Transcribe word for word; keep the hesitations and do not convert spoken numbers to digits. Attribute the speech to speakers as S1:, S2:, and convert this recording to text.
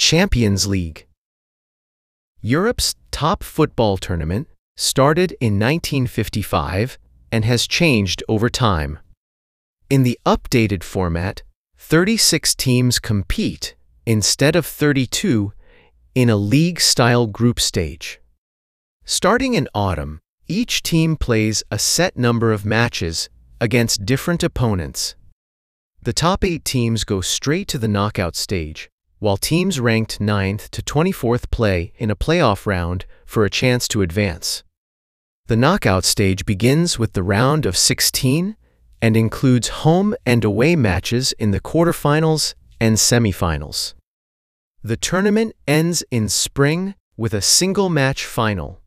S1: Champions League. Europe's top football tournament started in nineteen fifty-five and has changed over time. In the updated format, thirty-six teams compete instead of thirty-two in a league-style group stage. Starting in autumn, each team plays a set number of matches against different opponents. The top eight teams go straight to the knockout stage, while teams ranked ninth to twenty-fourth play in a playoff round for a chance to advance. The knockout stage begins with the round of sixteen and includes home and away matches in the quarterfinals and semifinals. The tournament ends in spring with a single-match final.